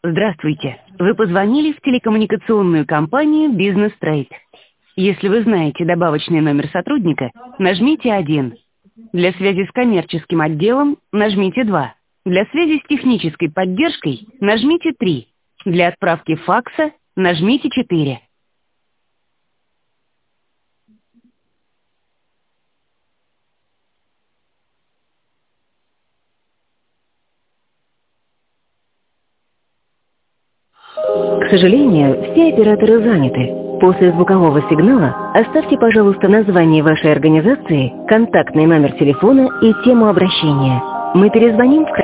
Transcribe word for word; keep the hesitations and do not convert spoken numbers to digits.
Здравствуйте. Вы позвонили в телекоммуникационную компанию «Бизнес Трейд». Если вы знаете добавочный номер сотрудника, нажмите один. Для связи с коммерческим отделом нажмите два. Для связи с технической поддержкой нажмите три. Для отправки факса нажмите четыре. К сожалению, все операторы заняты. После звукового сигнала оставьте, пожалуйста, название вашей организации, контактный номер телефона и тему обращения. Мы перезвоним в